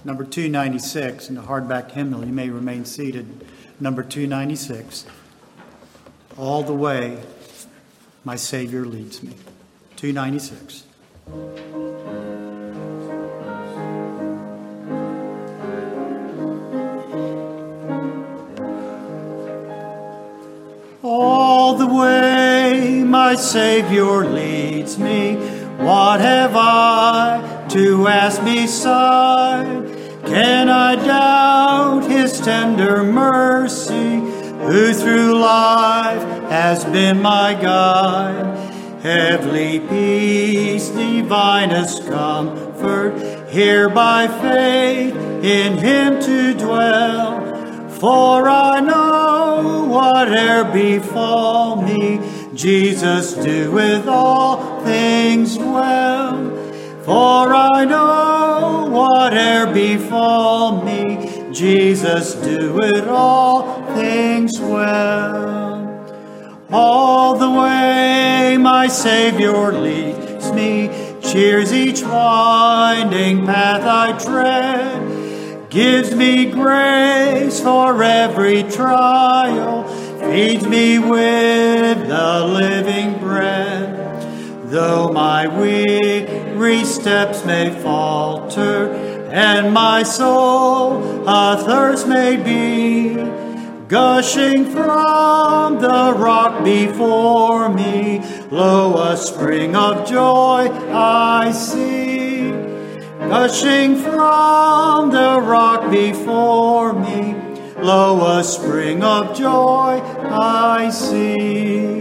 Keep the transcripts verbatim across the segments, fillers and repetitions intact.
number two ninety-six, in the hardback hymnal. You may remain seated. Number two ninety-six. All the way my Savior leads me. two ninety-six. All the way my Savior leads me, what have I to ask beside? Can I doubt his tender mercy, who through life has been my guide? Heavenly peace, divinest comfort, here by faith in him to dwell. For I know whate'er befall me, Jesus doeth all things well. For I know whate'er befall me, Jesus doeth all things well. All the way my Savior leads me, cheers each winding path I tread, gives me grace for every trial, feeds me with the living bread. Though my weary steps may falter, and my soul athirst may be, gushing from the rock before me, lo, a spring of joy I see. Gushing from the rock before me, lo, a spring of joy I see.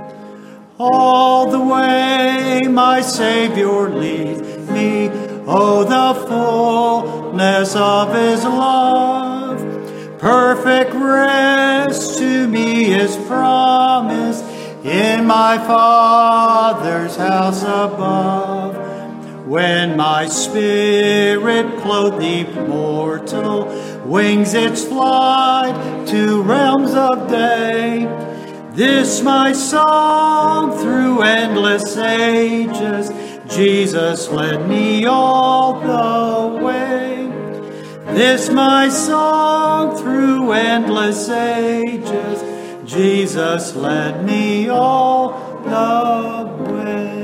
All the way my Savior leads me, oh, the fullness of his love. Perfect rest to me is promised in my Father's house above. When my spirit clothed the immortal wings its flight to realms of day, this my song through endless ages, Jesus led me all the way. This my song through endless ages, Jesus led me all the way.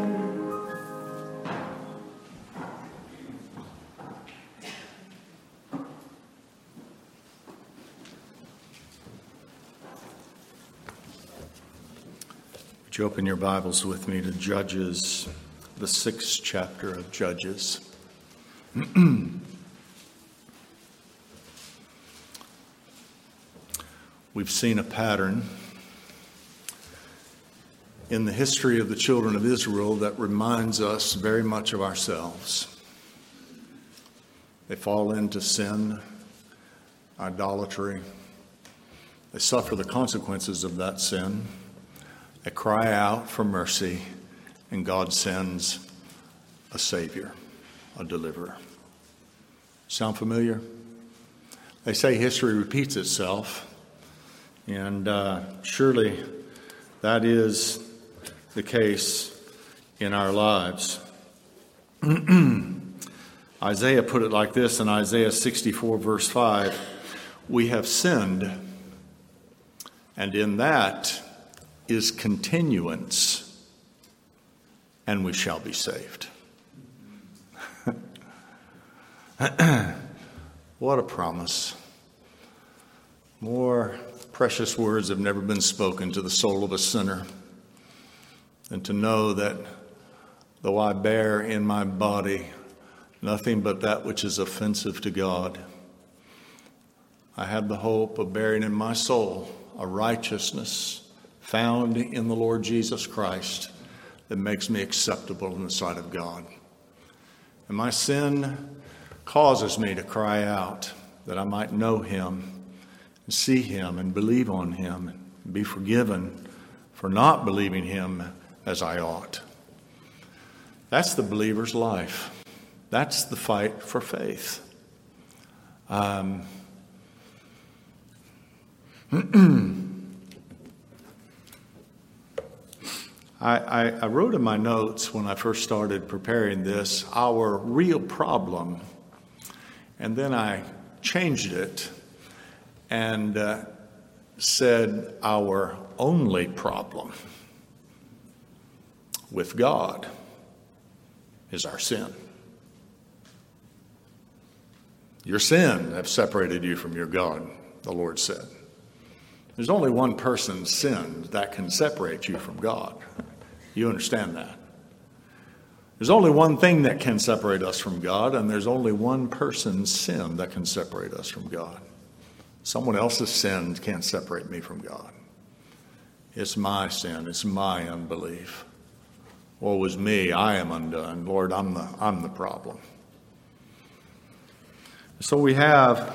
Would you open your Bibles with me to Judges, the sixth chapter of Judges. We've seen a pattern in the history of the children of Israel that reminds us very much of ourselves. They fall into sin, idolatry. They suffer the consequences of that sin. They cry out for mercy, and God sends a Savior, a deliverer. Sound familiar? They say history repeats itself, and uh, surely that is the case in our lives. Isaiah put it like this in Isaiah sixty-four, verse five, "We have sinned, and in that is continuance, and we shall be saved." What a promise. More precious words have never been spoken to the soul of a sinner than to know that though I bear in my body nothing but that which is offensive to God, I have the hope of bearing in my soul a righteousness found in the Lord Jesus Christ that makes me acceptable in the sight of God. And my sin causes me to cry out that I might know him and see him and believe on him and be forgiven for not believing him as I ought. That's the believer's life. That's the fight for faith. Um, I, I, I wrote in my notes when I first started preparing this, our real problem And then I changed it and uh, said our only problem with God is our sin. Your sin have separated you from your God, the Lord said. There's only one person's sin that can separate you from God. You understand that? There's only one thing that can separate us from God, and there's only one person's sin that can separate us from God. Someone else's sin can't separate me from God. It's my sin. It's my unbelief. Woe is me. I am undone. Lord, I'm the, I'm the problem. So we have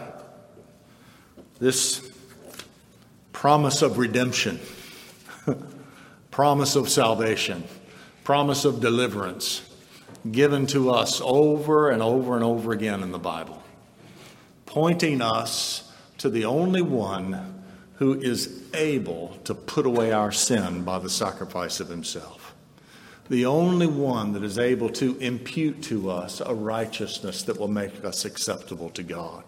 this promise of redemption, promise of salvation, promise of deliverance given to us over and over and over again in the Bible, pointing us to the only one who is able to put away our sin by the sacrifice of himself. The only one that is able to impute to us a righteousness that will make us acceptable to God.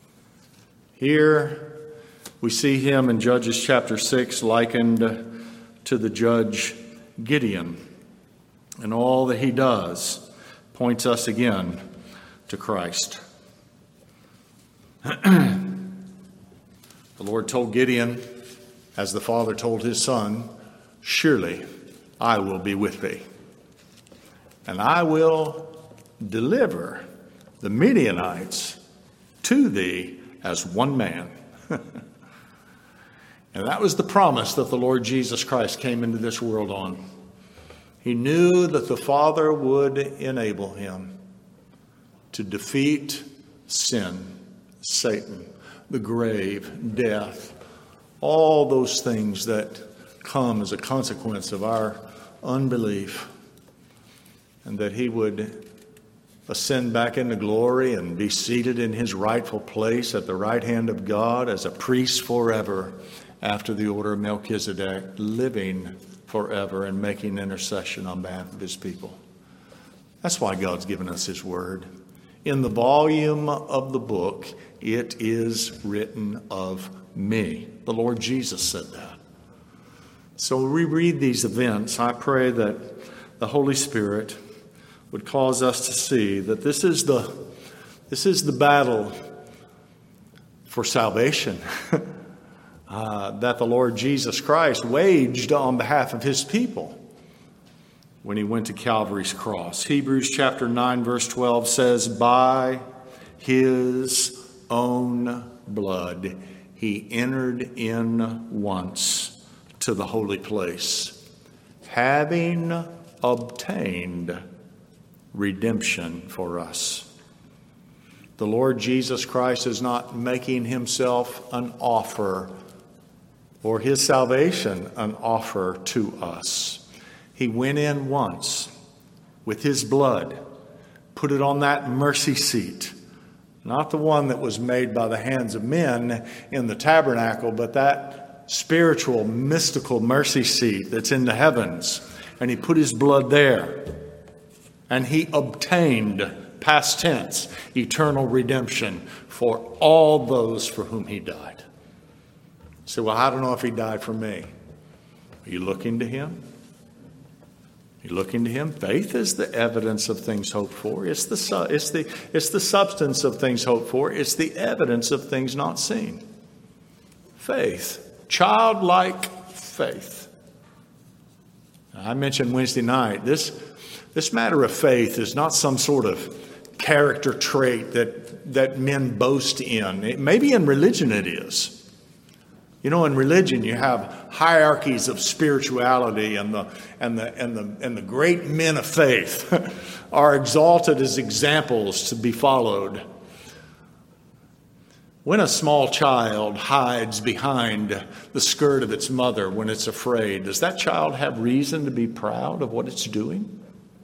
Here we see him in Judges chapter six likened to the judge Gideon. And all that he does points us again to Christ. The Lord told Gideon, as the father told his son, surely I will be with thee, and I will deliver the Midianites to thee as one man. And that was the promise that the Lord Jesus Christ came into this world on. He knew that the Father would enable him to defeat sin, Satan, the grave, death, all those things that come as a consequence of our unbelief, and that he would ascend back into glory and be seated in his rightful place at the right hand of God as a priest forever after the order of Melchizedek, living forever and making intercession on behalf of his people. That's why God's given us his word. In the volume of the book, it is written of me. The Lord Jesus said that. So we read these events. I pray that the Holy Spirit would cause us to see that this is the, this is the battle for salvation uh, that the Lord Jesus Christ waged on behalf of his people when he went to Calvary's cross. Hebrews chapter nine verse twelve says, by his own blood he entered in once to the holy place, having obtained redemption for us. The Lord Jesus Christ is not making himself an offer or his salvation an offer to us. He went in once with his blood, put it on that mercy seat, not the one that was made by the hands of men in the tabernacle, but that spiritual, mystical mercy seat that's in the heavens. And he put his blood there. And he obtained, past tense, eternal redemption for all those for whom he died. You say, well, I don't know if he died for me. Are you looking to him? Are you looking to him? Faith is the evidence of things hoped for. It's the, su- it's the, it's the substance of things hoped for. It's the evidence of things not seen. Faith. Childlike faith. I mentioned Wednesday night, this, this matter of faith is not some sort of character trait that, that men boast in. It, maybe in religion it is. You know, in religion you have hierarchies of spirituality, and the and the and the and the great men of faith are exalted as examples to be followed. When a small child hides behind the skirt of its mother when it's afraid, does that child have reason to be proud of what it's doing?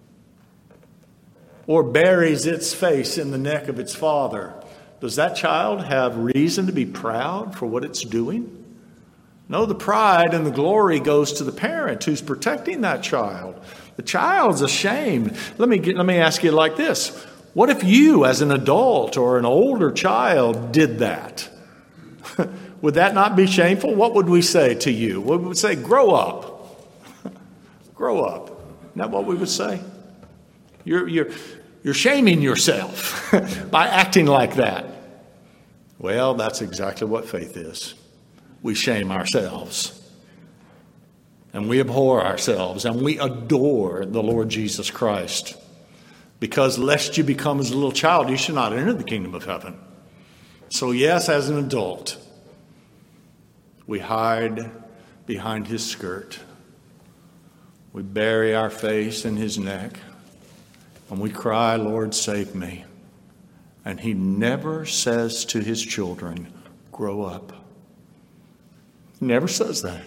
Or buries its face in the neck of its father, does that child have reason to be proud for what it's doing? No, the pride and the glory goes to the parent who's protecting that child. The child's ashamed. Let me get, let me ask you like this. What if you, as an adult or an older child, did that? Would that not be shameful? What would we say to you? We would say, grow up. Grow up. Isn't that what we would say? You're, you're, you're shaming yourself by acting like that. Well, that's exactly what faith is. We shame ourselves. And we abhor ourselves. And we adore the Lord Jesus Christ. Because lest you become as a little child, you should not enter the kingdom of heaven. So yes, as an adult, we hide behind his skirt. We bury our face in his neck. And we cry, Lord, save me. And he never says to his children, grow up. He never says that.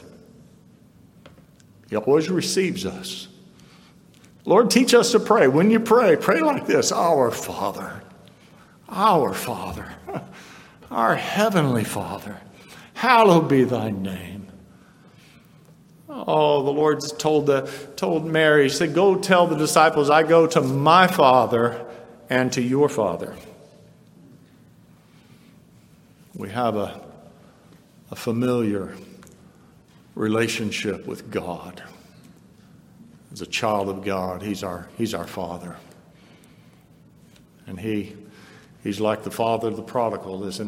He always receives us. Lord, teach us to pray. When you pray, pray like this. Our Father, our Father, our Heavenly Father, hallowed be thy name. Oh, the Lord told, the, told Mary, he said, go tell the disciples, I go to my Father and to your Father. We have a, a familiar relationship with God. As a child of God, he's our he's our Father. And he he's like the father of the prodigal, isn't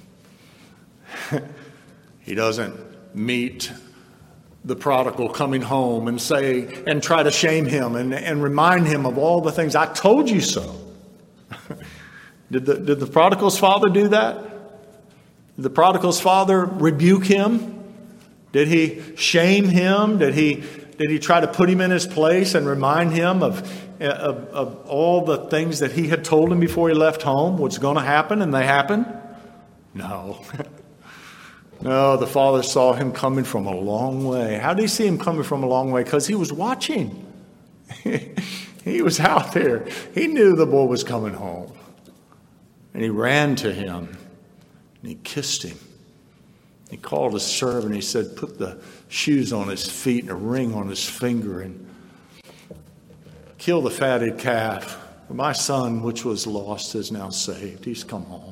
he? He doesn't meet the prodigal coming home and say and try to shame him and, and remind him of all the things. I told you so. Did the did the prodigal's father do that? Did the prodigal's father rebuke him? Did he shame him? Did he Did he try to put him in his place and remind him of, of, of all the things that he had told him before he left home, what's going to happen, and they happened? No. No, the father saw him coming from a long way. How did he see him coming from a long way? Because he was watching. He was out there. He knew the boy was coming home. And he ran to him, and he kissed him. He called his servant. He said, put the shoes on his feet and a ring on his finger and kill the fatted calf. My son, which was lost, is now saved. He's come home.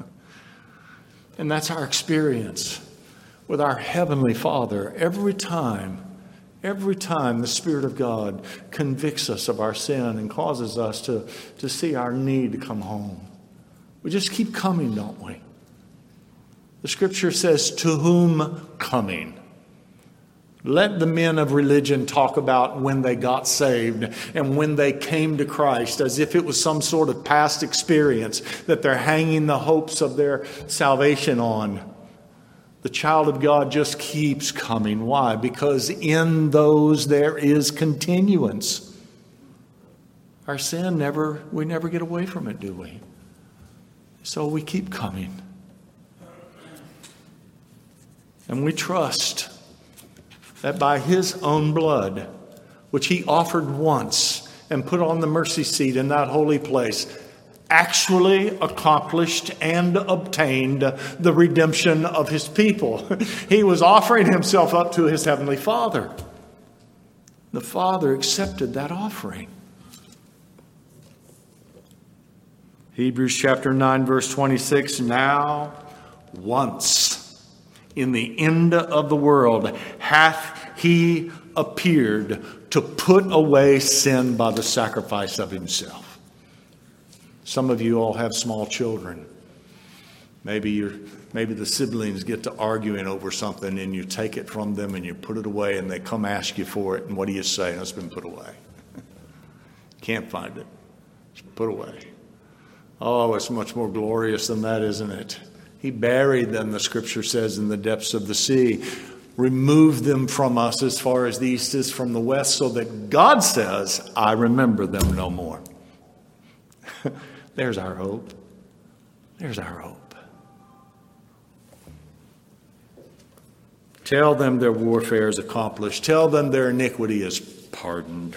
And that's our experience with our Heavenly Father. Every time, every time the Spirit of God convicts us of our sin and causes us to, to see our need to come home. We just keep coming, don't we? The scripture says, to whom coming? Let the men of religion talk about when they got saved and when they came to Christ as if it was some sort of past experience that they're hanging the hopes of their salvation on. The child of God just keeps coming. Why? Because in those there is continuance. Our sin never, we never get away from it, do we? So we keep coming. And we trust that by his own blood, which he offered once and put on the mercy seat in that holy place, actually accomplished and obtained the redemption of his people. He was offering himself up to his heavenly Father. The Father accepted that offering. Hebrews chapter nine, verse twenty-six, now once in the end of the world hath he appeared to put away sin by the sacrifice of himself. Some of you all have small children. Maybe you're, maybe the siblings get to arguing over something and you take it from them and you put it away and they come ask you for it. And what do you say? It's been put away. Can't find it. It's put away. Oh, it's much more glorious than that, isn't it? He buried them, the scripture says, in the depths of the sea. Removed them from us as far as the east is from the west, so that God says, I remember them no more. There's our hope. There's our hope. Tell them their warfare is accomplished. Tell them their iniquity is pardoned.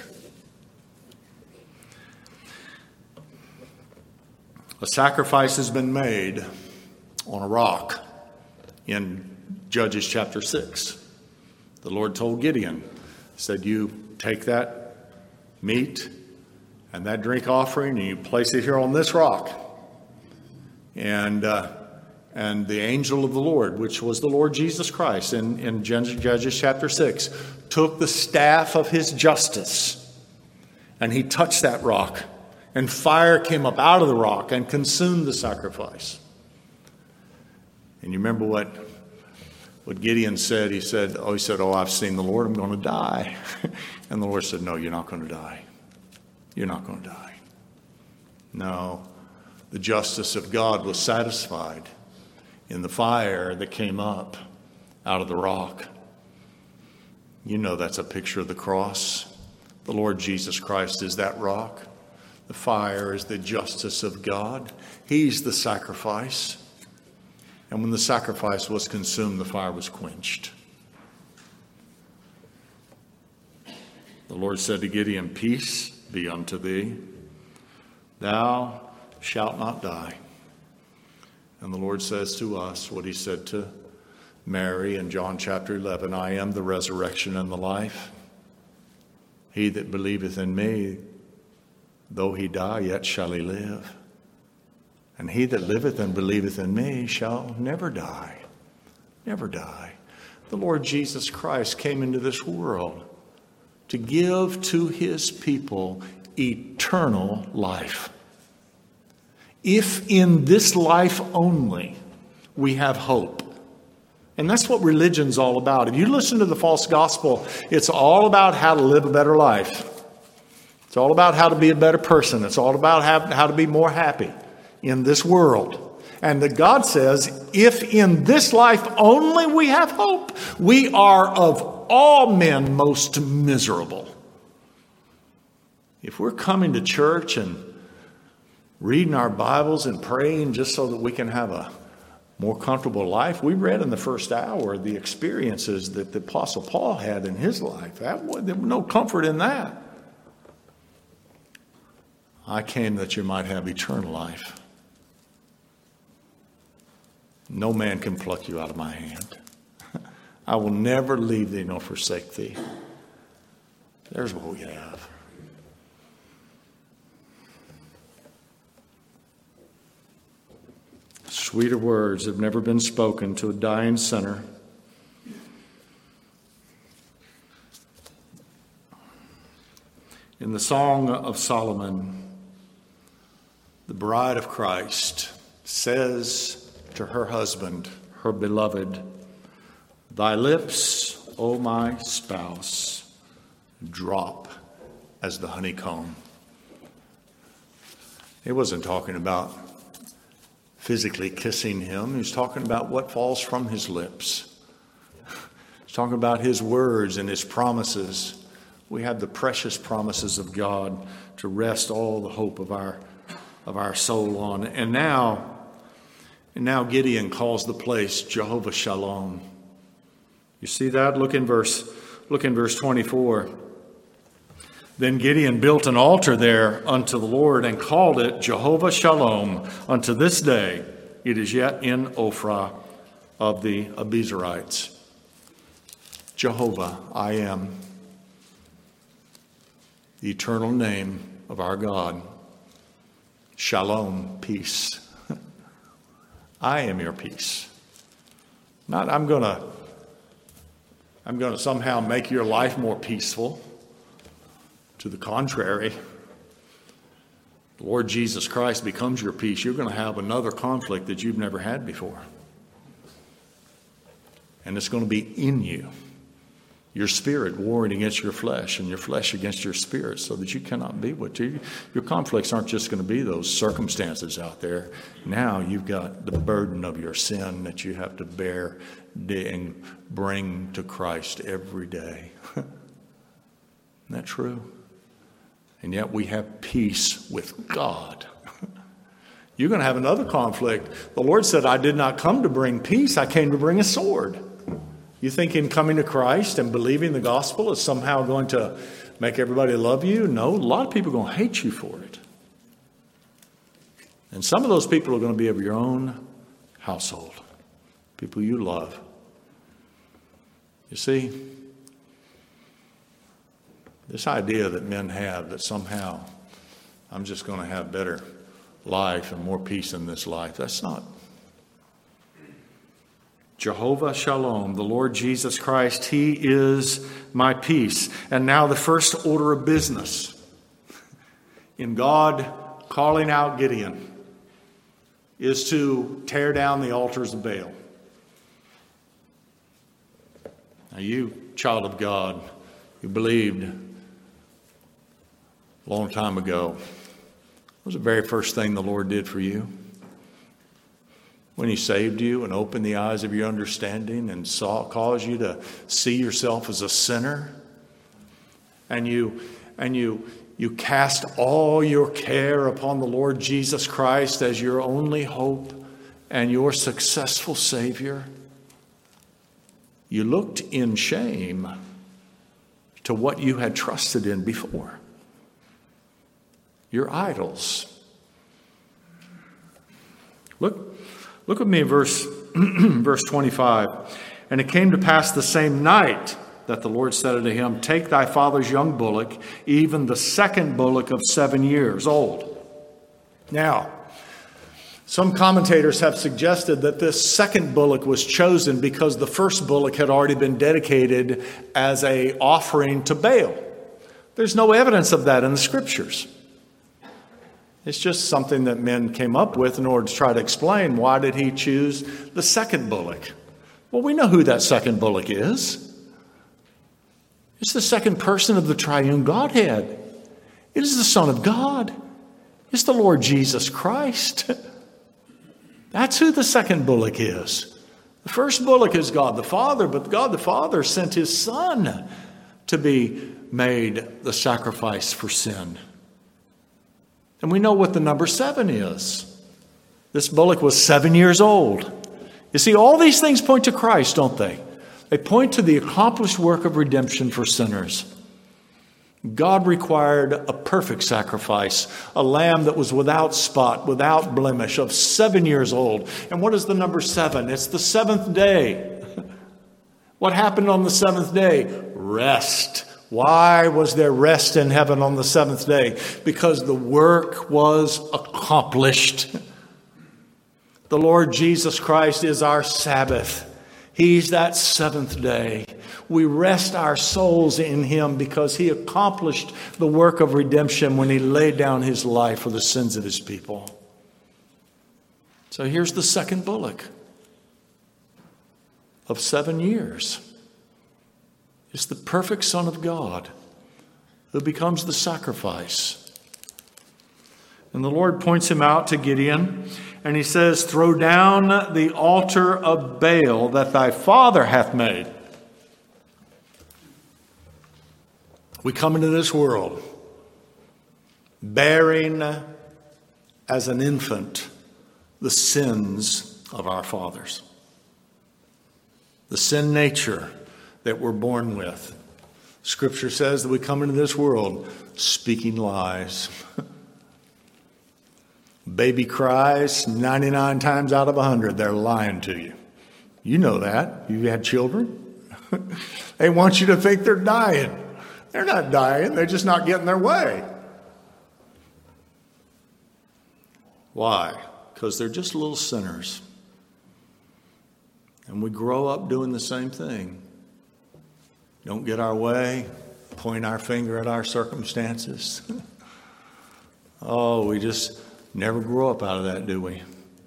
A sacrifice has been made on a rock in Judges chapter six. The Lord told Gideon, said, you take that meat and that drink offering, and you place it here on this rock. And uh, and the angel of the Lord, which was the Lord Jesus Christ in, in Judges chapter six, took the staff of his justice, and he touched that rock, and fire came up out of the rock and consumed the sacrifice. And you remember what, what Gideon said? He said, oh, he said, oh, I've seen the Lord, I'm going to die. And the Lord said, no, you're not going to die. You're not going to die. No, the justice of God was satisfied in the fire that came up out of the rock. You know that's a picture of the cross. The Lord Jesus Christ is that rock. The fire is the justice of God. He's the sacrifice. And when the sacrifice was consumed, the fire was quenched. The Lord said to Gideon, peace be unto thee. Thou shalt not die. And the Lord says to us what he said to Mary in John chapter eleven, I am the resurrection and the life. He that believeth in me, though he die, yet shall he live. And he that liveth and believeth in me shall never die. Never die. The Lord Jesus Christ came into this world to give to his people eternal life. If in this life only we have hope. And that's what religion's all about. If you listen to the false gospel, it's all about how to live a better life. It's all about how to be a better person. It's all about how, how to be more happy in this world. And that God says, if in this life only we have hope, we are of all men most miserable. If we're coming to church and reading our Bibles and praying just so that we can have a more comfortable life. We read in the first hour the experiences that the Apostle Paul had in his life. That, there was no comfort in that. I came that you might have eternal life. No man can pluck you out of my hand. I will never leave thee nor forsake thee. There's what we have. Sweeter words have never been spoken to a dying sinner. In the Song of Solomon, the bride of Christ says to her husband, her beloved, thy lips, O my spouse, drop as the honeycomb. He wasn't talking about physically kissing him. He's talking about what falls from his lips. He's talking about his words and his promises. We have the precious promises of God to rest all the hope of our of our soul on. And now, and now Gideon calls the place Jehovah Shalom. You see that? Look in verse, look in verse twenty-four. Then Gideon built an altar there unto the Lord and called it Jehovah Shalom. Unto this day it is yet in Ophrah of the Abiezrites. Jehovah, I am. The eternal name of our God. Shalom, peace. I am your peace. Not I'm going to I'm going to somehow make your life more peaceful. To the contrary, the Lord Jesus Christ becomes your peace. You're going to have another conflict that you've never had before. And it's going to be in you. Your spirit warring against your flesh and your flesh against your spirit so that you cannot be what you... Your conflicts aren't just going to be those circumstances out there. Now you've got the burden of your sin that you have to bear and bring to Christ every day. Isn't that true? And yet we have peace with God. You're going to have another conflict. The Lord said, I did not come to bring peace. I came to bring a sword. You think in coming to Christ and believing the gospel is somehow going to make everybody love you? No, a lot of people are going to hate you for it. And some of those people are going to be of your own household. People you love. You see, this idea that men have that somehow I'm just going to have better life and more peace in this life. That's not. Jehovah Shalom, the Lord Jesus Christ, He is my peace. And now the first order of business in God calling out Gideon is to tear down the altars of Baal. Now you, child of God, you believed a long time ago, what was the very first thing the Lord did for you? When He saved you and opened the eyes of your understanding and saw, caused you to see yourself as a sinner, and you and you you cast all your care upon the Lord Jesus Christ as your only hope and your successful Savior, you looked in shame to what you had trusted in before. Your idols. Look. Look with me, verse, verse twenty-five. And it came to pass the same night that the Lord said unto him, Take thy father's young bullock, even the second bullock of seven years old. Now, some commentators have suggested that this second bullock was chosen because the first bullock had already been dedicated as an offering to Baal. There's no evidence of that in the Scriptures. It's just something that men came up with in order to try to explain why did he choose the second bullock. Well, we know who that second bullock is. It's the second person of the triune Godhead. It is the Son of God. It's the Lord Jesus Christ. That's who the second bullock is. The first bullock is God the Father, but God the Father sent His Son to be made the sacrifice for sin. And we know what the number seven is. This bullock was seven years old. You see, all these things point to Christ, don't they? They point to the accomplished work of redemption for sinners. God required a perfect sacrifice, a lamb that was without spot, without blemish, of seven years old. And what is the number seven? It's the seventh day. What happened on the seventh day? Rest. Why was there rest in heaven on the seventh day? Because the work was accomplished. The Lord Jesus Christ is our Sabbath. He's that seventh day. We rest our souls in Him because He accomplished the work of redemption when He laid down His life for the sins of His people. So here's the second bullock of seven years. It's the perfect Son of God who becomes the sacrifice. And the Lord points him out to Gideon, and He says, Throw down the altar of Baal that thy father hath made. We come into this world bearing as an infant the sins of our fathers. The sin nature that we're born with. Scripture says that we come into this world speaking lies. Baby cries ninety-nine times out of one hundred. They're lying to you. You know that. You've had children. They want you to think they're dying. They're not dying. They're just not getting their way. Why? Because they're just little sinners. And we grow up doing the same thing. Don't get our way, point our finger at our circumstances. Oh, we just never grow up out of that, do we?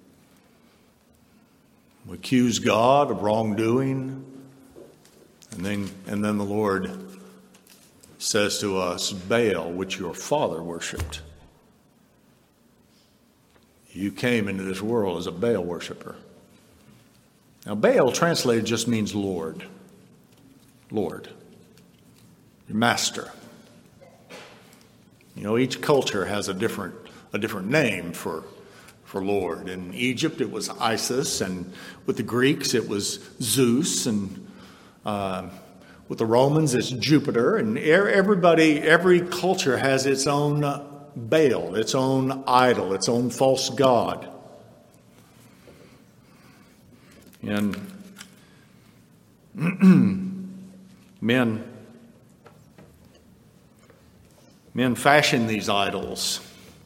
We accuse God of wrongdoing, and then and then the Lord says to us, Baal, which your father worshipped. You came into this world as a Baal worshiper. Now, Baal translated just means Lord. Lord, your master. You know, each culture has a different a different name for for Lord. In Egypt, it was Isis, and with the Greeks, it was Zeus, and uh, with the Romans, it's Jupiter. And everybody, every culture has its own Baal, its own idol, its own false god. And Men, men fashion these idols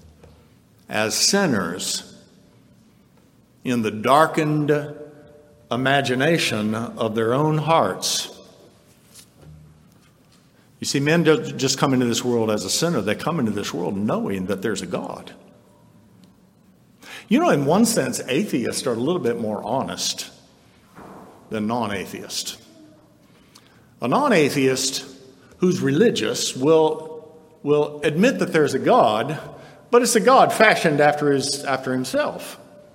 as sinners in the darkened imagination of their own hearts. You see, men don't just come into this world as a sinner. They come into this world knowing that there's a God. You know, in one sense, atheists are a little bit more honest than non-atheists. A non-atheist who's religious will, will admit that there's a God, but it's a God fashioned after his, after himself.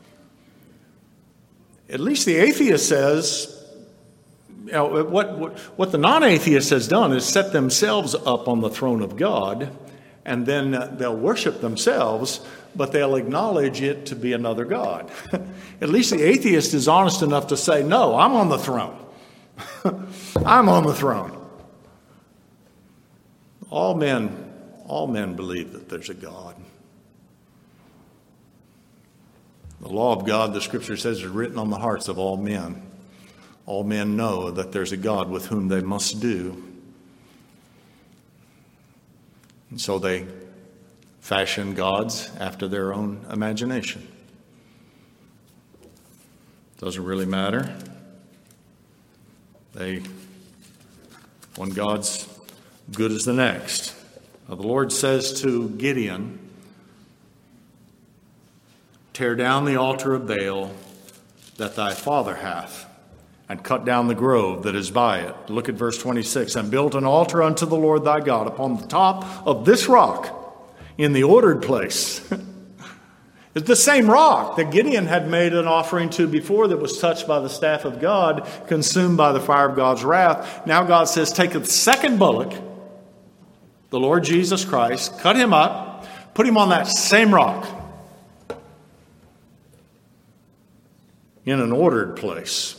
At least the atheist says, you know, what, what, what the non-atheist has done is set themselves up on the throne of God, and then they'll worship themselves, but they'll acknowledge it to be another God. At least the atheist is honest enough to say, no, I'm on the throne. I'm on the throne. All men, all men believe that there's a God. The law of God, the scripture says, is written on the hearts of all men. All men know that there's a God with whom they must do. And so they fashion gods after their own imagination. Doesn't really matter. They, one God's good as the next. Now, the Lord says to Gideon, tear down the altar of Baal that thy father hath, and cut down the grove that is by it. Look at verse twenty-six. And build an altar unto the Lord thy God upon the top of this rock in the ordered place. It's the same rock that Gideon had made an offering to before that was touched by the staff of God, consumed by the fire of God's wrath. Now God says, take the second bullock, the Lord Jesus Christ, cut him up, put him on that same rock in an ordered place.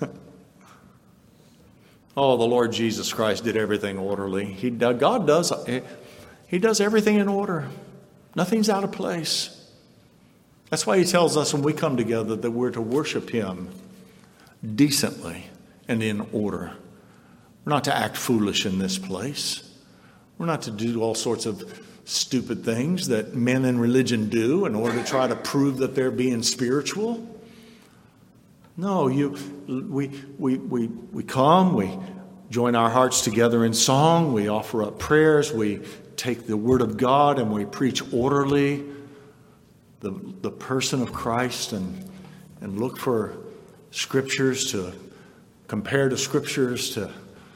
Oh, the Lord Jesus Christ did everything orderly. He, God does, he does everything in order. Nothing's out of place. That's why he tells us when we come together that we're to worship him decently and in order. We're not to act foolish in this place. We're not to do all sorts of stupid things that men in religion do in order to try to prove that they're being spiritual. No, you, we, we, we, we come, we join our hearts together in song, we offer up prayers, we take the word of God and we preach orderly the, the person of Christ and, and look for scriptures to compare to scriptures to,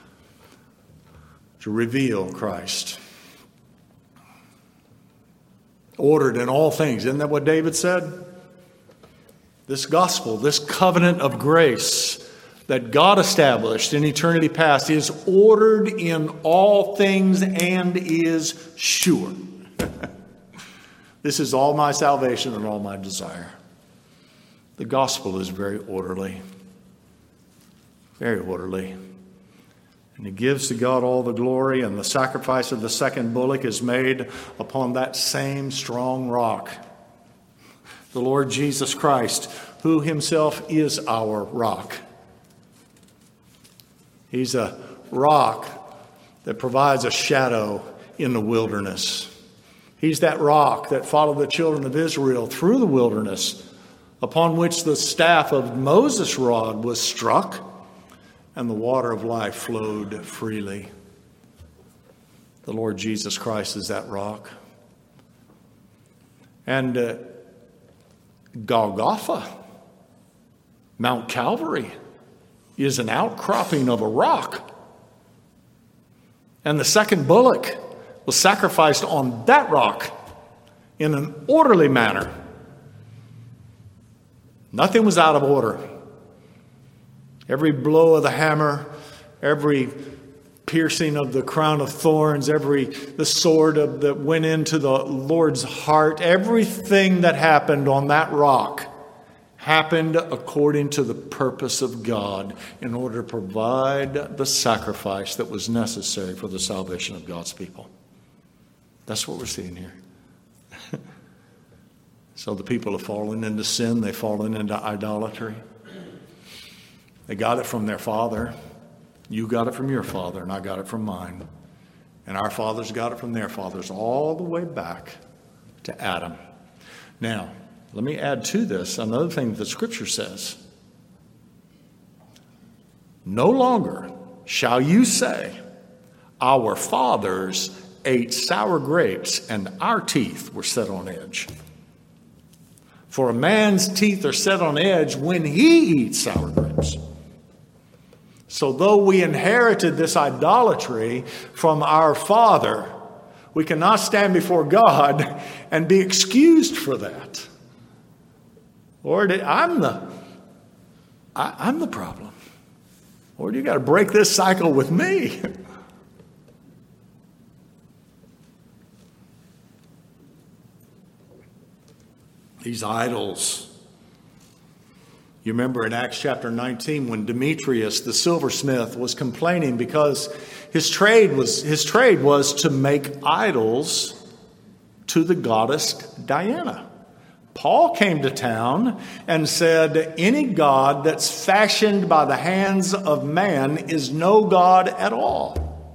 to reveal Christ. Ordered in all things. Isn't that what David said? This gospel, this covenant of grace that God established in eternity past is ordered in all things and is sure. This is all my salvation and all my desire. The gospel is very orderly. Very orderly. And it gives to God all the glory, and the sacrifice of the second bullock is made upon that same strong rock. The Lord Jesus Christ, who himself is our rock. He's a rock that provides a shadow in the wilderness. He's that rock that followed the children of Israel through the wilderness, upon which the staff of Moses' rod was struck, and the water of life flowed freely. The Lord Jesus Christ is that rock. And uh, Golgotha, Mount Calvary, is an outcropping of a rock. And the second bullock was sacrificed on that rock in an orderly manner. Nothing was out of order. Every blow of the hammer, every piercing of the crown of thorns, every the sword of, that went into the Lord's heart, everything that happened on that rock happened according to the purpose of God in order to provide the sacrifice that was necessary for the salvation of God's people. That's what we're seeing here. So the people have fallen into sin. They've fallen into idolatry. They got it from their father. You got it from your father, and I got it from mine. And our fathers got it from their fathers all the way back to Adam. Now, let me add to this another thing that the Scripture says. No longer shall you say, our fathers ate sour grapes and our teeth were set on edge. For a man's teeth are set on edge when he eats sour grapes. So though we inherited this idolatry from our father, we cannot stand before God and be excused for that. Lord, I'm the, I, I'm the problem. Lord, you got to break this cycle with me. These idols. You remember in Acts chapter nineteen when Demetrius, the silversmith, was complaining because his trade was his trade was to make idols to the goddess Diana. Paul came to town and said, any god that's fashioned by the hands of man is no god at all.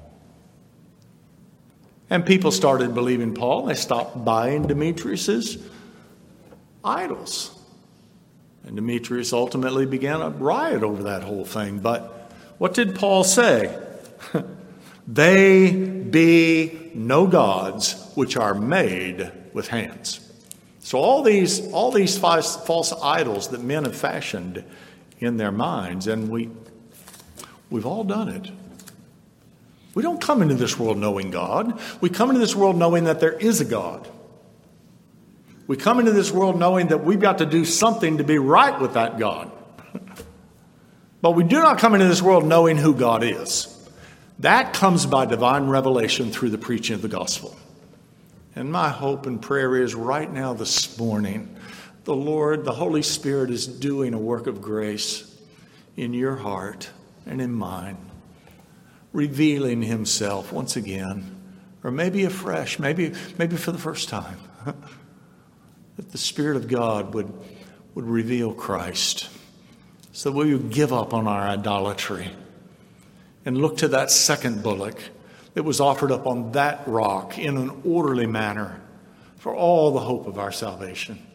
And people started believing Paul. They stopped buying Demetrius's idols. And Demetrius ultimately began a riot over that whole thing. But what did Paul say? They be no gods which are made with hands. So all these all these false idols that men have fashioned in their minds, and we we've all done it. We don't come into this world knowing God. We come into this world knowing that there is a God. We come into this world knowing that we've got to do something to be right with that God. But we do not come into this world knowing who God is. That comes by divine revelation through the preaching of the gospel. And my hope and prayer is right now this morning, the Lord, the Holy Spirit is doing a work of grace in your heart and in mine, revealing himself once again, or maybe afresh, maybe, maybe for the first time. That the Spirit of God would, would reveal Christ so that we would give up on our idolatry and look to that second bullock that was offered up on that rock in an orderly manner for all the hope of our salvation.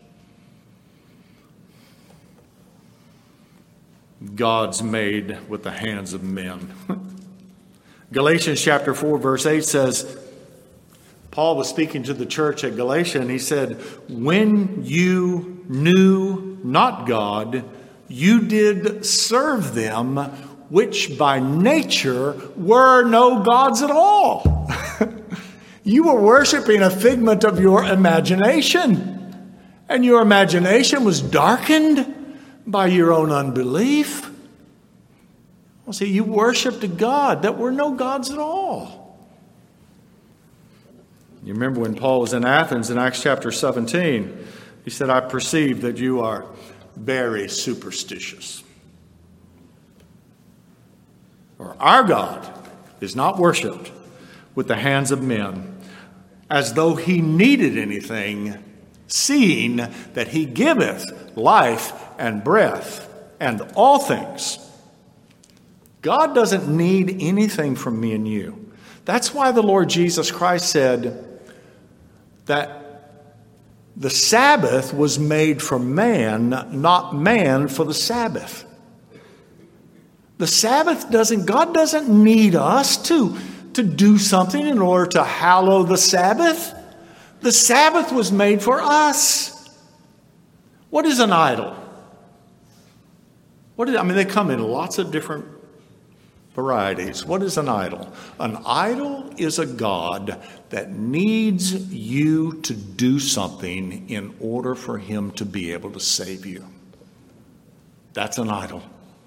Gods made with the hands of men. Galatians chapter four verse eight says, Paul was speaking to the church at Galatia, and he said, when you knew not God, you did serve them, which by nature were no gods at all. You were worshiping a figment of your imagination, and your imagination was darkened by your own unbelief. Well, see, you worshiped a God that were no gods at all. You remember when Paul was in Athens in Acts chapter seventeen, he said, I perceive that you are very superstitious. For our God is not worshipped with the hands of men, as though he needed anything, seeing that he giveth life and breath and all things. God doesn't need anything from me and you. That's why the Lord Jesus Christ said that the Sabbath was made for man, not man for the Sabbath. The Sabbath doesn't, God doesn't need us to, to do something in order to hallow the Sabbath. The Sabbath was made for us. What is an idol? What is, I mean, they come in lots of different varieties. What is an idol? An idol is a god that needs you to do something in order for him to be able to save you. That's an idol.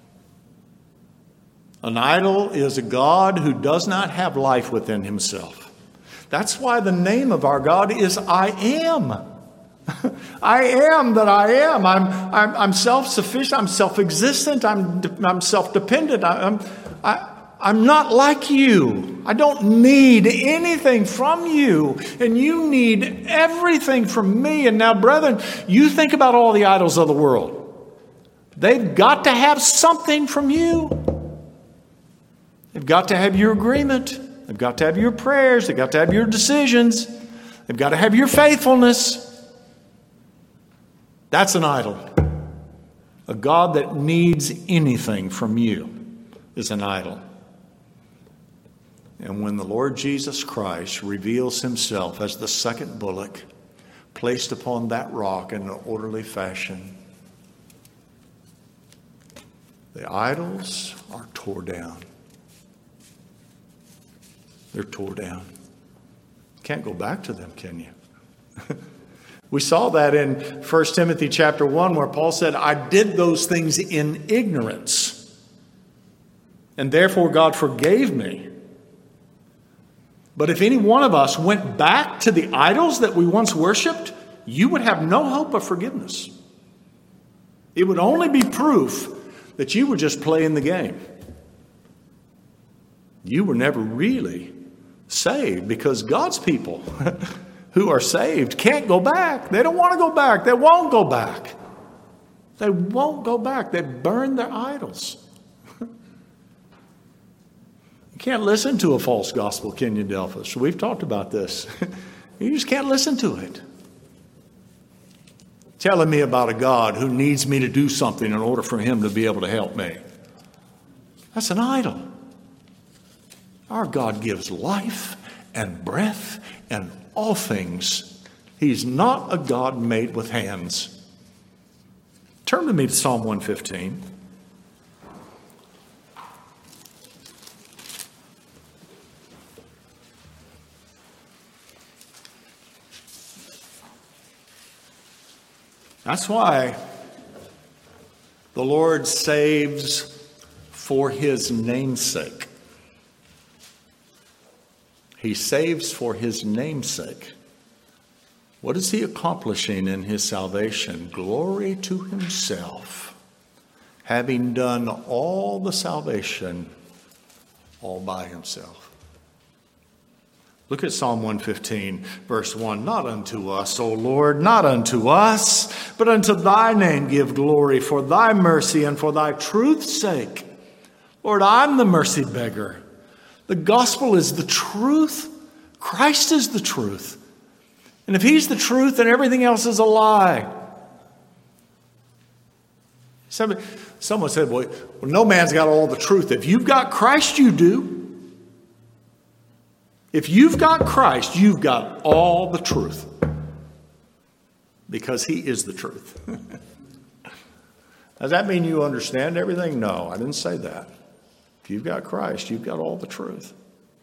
An idol is a god who does not have life within himself. That's why the name of our God is I am. I am that I am. I'm, I'm, I'm self-sufficient. I'm self-existent. I'm, I'm self-dependent. I'm, I, I'm not like you. I don't need anything from you. And you need everything from me. And now, brethren, you think about all the idols of the world. They've got to have something from you. They've got to have your agreement. They've got to have your prayers. They've got to have your decisions. They've got to have your faithfulness. That's an idol. A God that needs anything from you is an idol. And when the Lord Jesus Christ reveals himself as the second bullock placed upon that rock in an orderly fashion, the idols are tore down. They're tore down. Can't go back to them, can you? We saw that in First Timothy chapter one, where Paul said, I did those things in ignorance, and therefore God forgave me. But if any one of us went back to the idols that we once worshipped, you would have no hope of forgiveness. It would only be proof that you were just playing the game. You were never really saved, because God's people who are saved can't go back. They don't want to go back. They won't go back. They won't go back. They burn their idols. You can't listen to a false gospel, can you, Delphus? We've talked about this. You just can't listen to it. Telling me about a God who needs me to do something in order for him to be able to help me. That's an idol. Our God gives life and breath and all things. He's not a God made with hands. Turn with me to Psalm one fifteen. That's why the Lord saves for his name's sake. He saves for his name's sake. What is he accomplishing in his salvation? Glory to himself, having done all the salvation all by himself. Look at Psalm one fifteen, verse one. Not unto us, O Lord, not unto us, but unto thy name give glory for thy mercy and for thy truth's sake. Lord, I'm the mercy beggar. The gospel is the truth. Christ is the truth. And if he's the truth, then everything else is a lie. Somebody, someone said, well, well, no man's got all the truth. If you've got Christ, you do. If you've got Christ, you've got all the truth. Because he is the truth. Does that mean you understand everything? No, I didn't say that. If you've got Christ, you've got all the truth.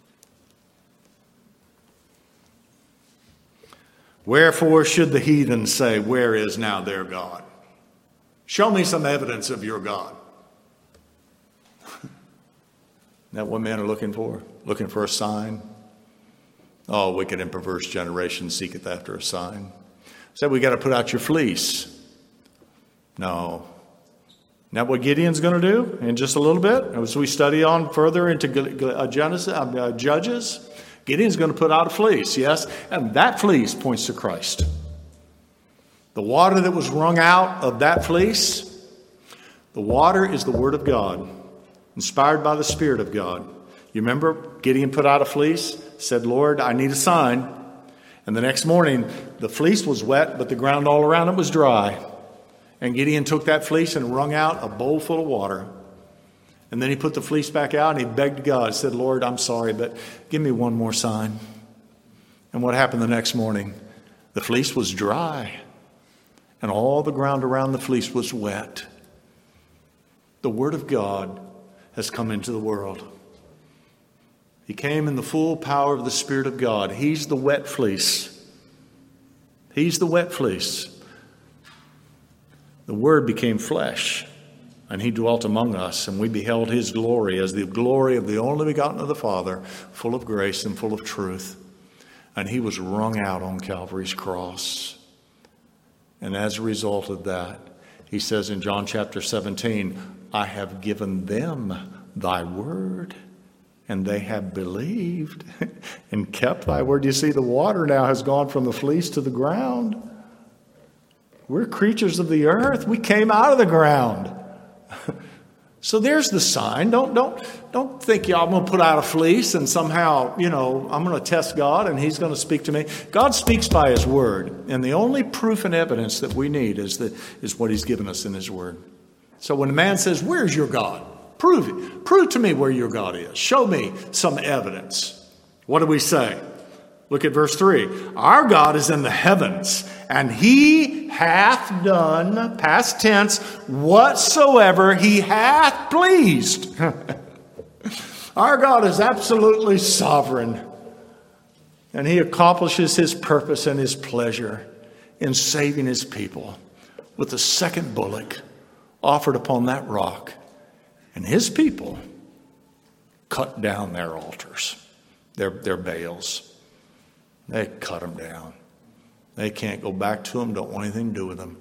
Wherefore should the heathen say, where is now their God? Show me some evidence of your God. Isn't that what men are looking for? Looking for a sign? Oh, wicked and perverse generation seeketh after a sign. Said we got to put out your fleece. No. Isn't that what Gideon's going to do in just a little bit? As we study on further into Genesis, uh, Judges, Gideon's going to put out a fleece, yes? And that fleece points to Christ. The water that was wrung out of that fleece, the water is the Word of God, inspired by the Spirit of God. You remember Gideon put out a fleece, said, Lord, I need a sign. And the next morning, the fleece was wet, but the ground all around it was dry. And Gideon took that fleece and wrung out a bowl full of water. And then he put the fleece back out and he begged God, said, Lord, I'm sorry, but give me one more sign. And what happened the next morning? The fleece was dry. And all the ground around the fleece was wet. The Word of God has come into the world. He came in the full power of the Spirit of God. He's the wet fleece. He's the wet fleece. The Word became flesh, and he dwelt among us, and we beheld his glory as the glory of the only begotten of the Father, full of grace and full of truth. And he was wrung out on Calvary's cross. And as a result of that, he says in John chapter seventeen, I have given them thy word, and they have believed and kept thy word. You see, the water now has gone from the fleece to the ground. We're creatures of the earth. We came out of the ground. So there's the sign. Don't don't don't think, yeah, I'm going to put out a fleece and somehow, you know, I'm going to test God and he's going to speak to me. God speaks by his word. And the only proof and evidence that we need is that is what he's given us in his word. So when a man says, where's your God? Prove it. Prove to me where your God is. Show me some evidence. What do we say? Look at verse three. Our God is in the heavens, and he hath done, past tense, whatsoever he hath pleased. Our God is absolutely sovereign, and he accomplishes his purpose and his pleasure in saving his people with the second bullock offered upon that rock. And his people cut down their altars, their, their Baals. They cut them down. They can't go back to them, don't want anything to do with them.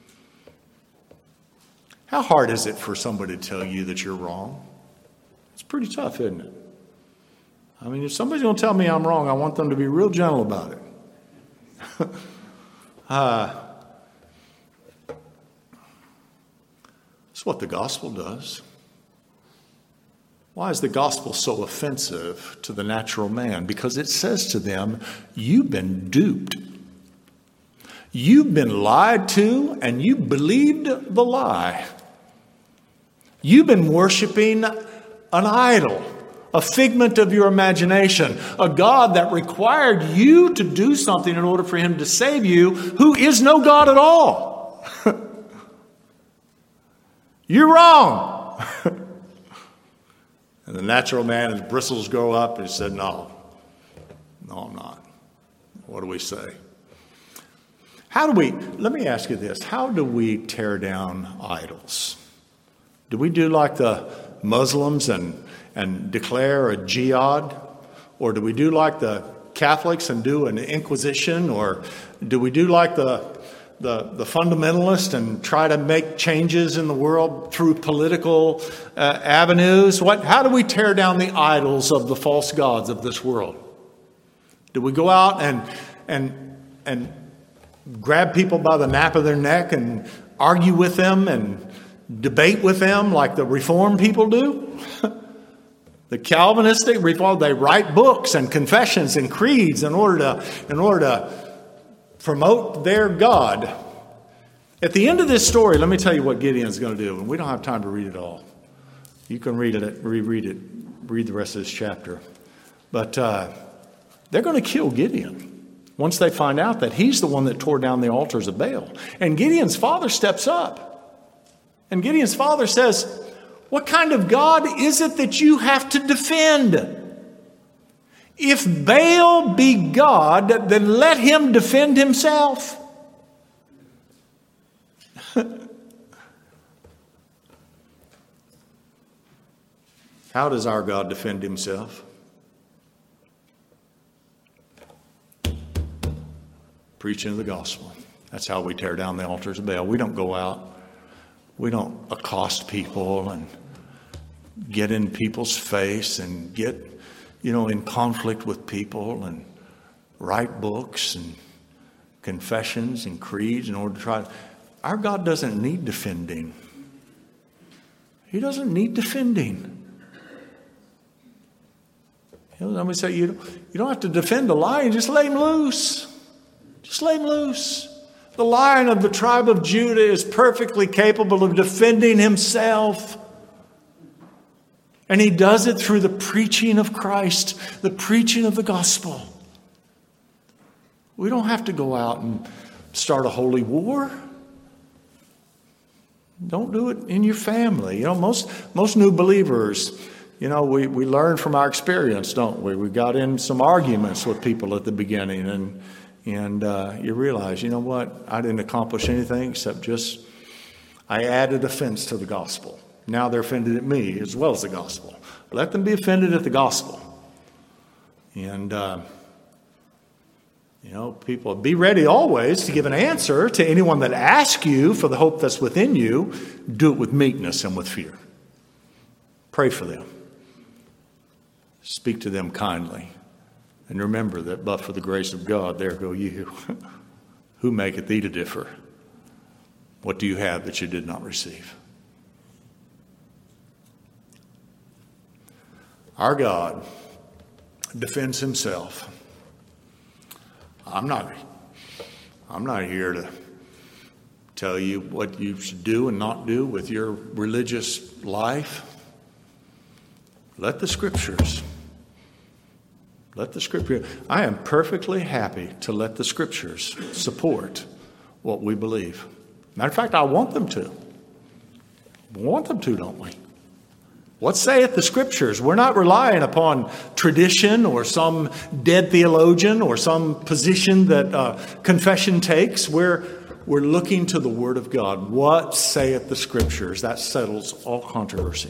How hard is it for somebody to tell you that you're wrong? It's pretty tough, isn't it? I mean, if somebody's going to tell me I'm wrong, I want them to be real gentle about it. uh, that's what the gospel does. Why is the gospel so offensive to the natural man? Because it says to them, you've been duped. You've been lied to, and you believed the lie. You've been worshiping an idol, a figment of your imagination, a God that required you to do something in order for him to save you, who is no God at all. You're wrong. And the natural man, his bristles go up, and he said, no, no, I'm not. What do we say? How do we, let me ask you this, how do we tear down idols? Do we do like the Muslims and, and declare a jihad? Or do we do like the Catholics and do an inquisition? Or do we do like the The, the fundamentalist and try to make changes in the world through political uh, avenues? What? How do we tear down the idols of the false gods of this world? Do we go out and and and grab people by the nape of their neck and argue with them and debate with them like the Reformed people do? The Calvinistic Reformed, they write books and confessions and creeds in order to in order to promote their God. At the end of this story, let me tell you what Gideon's going to do. And we don't have time to read it all. You can read it, reread it, read the rest of this chapter. But uh, they're going to kill Gideon once they find out that he's the one that tore down the altars of Baal. And Gideon's father steps up. And Gideon's father says, what kind of God is it that you have to defend? If Baal be God, then let him defend himself. How does our God defend himself? Preaching the gospel. That's how we tear down the altars of Baal. We don't go out. We don't accost people and get in people's face and get, you know, in conflict with people and write books and confessions and creeds in order to try. Our God doesn't need defending. He doesn't need defending. You know, let me say, you don't, you don't have to defend a lion. Just lay him loose. Just lay him loose. The Lion of the tribe of Judah is perfectly capable of defending himself. And he does it through the preaching of Christ, the preaching of the gospel. We don't have to go out and start a holy war. Don't do it in your family. You know, most most new believers, you know, we, we learn from our experience, don't we? We got in some arguments with people at the beginning, and and uh, you realize, you know what? I didn't accomplish anything except just I added offense to the gospel. Now they're offended at me as well as the gospel. Let them be offended at the gospel. And, uh, you know, people, be ready always to give an answer to anyone that asks you for the hope that's within you. Do it with meekness and with fear. Pray for them. Speak to them kindly. And remember that but for the grace of God, there go you. Who maketh thee to differ? What do you have that you did not receive? Our God defends himself. I'm not, I'm not here to tell you what you should do and not do with your religious life. Let the scriptures, let the scripture, I am perfectly happy to let the scriptures support what we believe. Matter of fact, I want them to. We want them to, don't we? What saith the scriptures? We're not relying upon tradition or some dead theologian or some position that uh, confession takes. We're, we're looking to the Word of God. What saith the scriptures? That settles all controversy.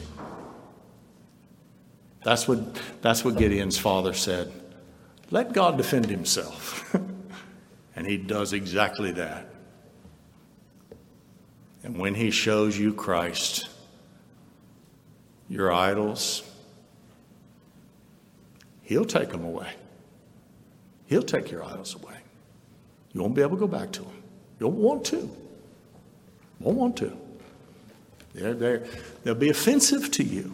That's what, that's what Gideon's father said. Let God defend himself. And he does exactly that. And when he shows you Christ, your idols, he'll take them away. He'll take your idols away. You won't be able to go back to them. You won't want to. Won't want to. They're, they're, they'll be offensive to you.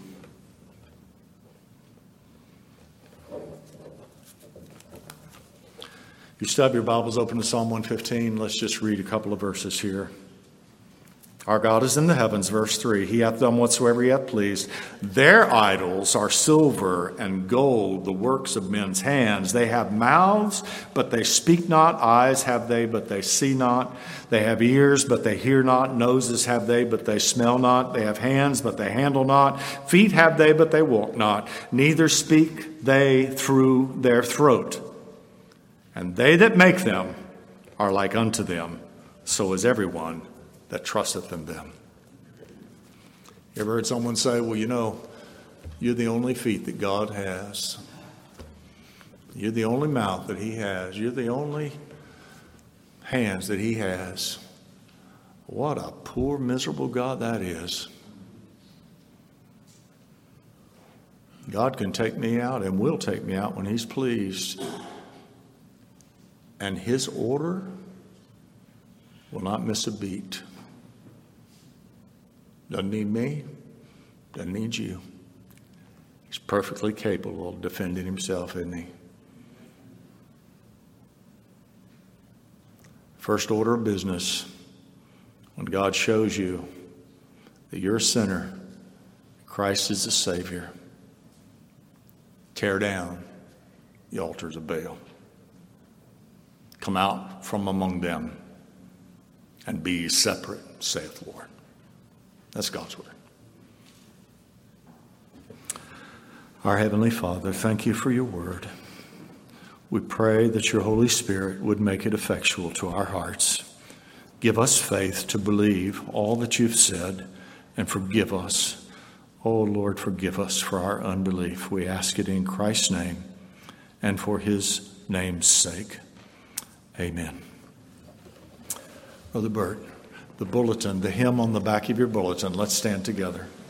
You still have your Bibles open to Psalm one fifteen. Let's just read a couple of verses here. Our God is in the heavens, verse three. He hath done whatsoever he hath pleased. Their idols are silver and gold, the works of men's hands. They have mouths, but they speak not. Eyes have they, but they see not. They have ears, but they hear not. Noses have they, but they smell not. They have hands, but they handle not. Feet have they, but they walk not. Neither speak they through their throat. And they that make them are like unto them. So is everyone that trusteth in them. You ever heard someone say, well, you know, you're the only feet that God has. You're the only mouth that he has. You're the only hands that he has. What a poor, miserable God that is. God can take me out and will take me out when he's pleased. And his order will not miss a beat. Doesn't need me, doesn't need you. He's perfectly capable of defending himself, isn't he? First order of business, when God shows you that you're a sinner, Christ is the Savior, tear down the altars of Baal. Come out from among them and be separate, saith the Lord. That's God's word. Our Heavenly Father, thank you for your word. We pray that your Holy Spirit would make it effectual to our hearts. Give us faith to believe all that you've said and forgive us. Oh, Lord, forgive us for our unbelief. We ask it in Christ's name and for his name's sake. Amen. Brother Bert, the bulletin, the hymn on the back of your bulletin, let's stand together.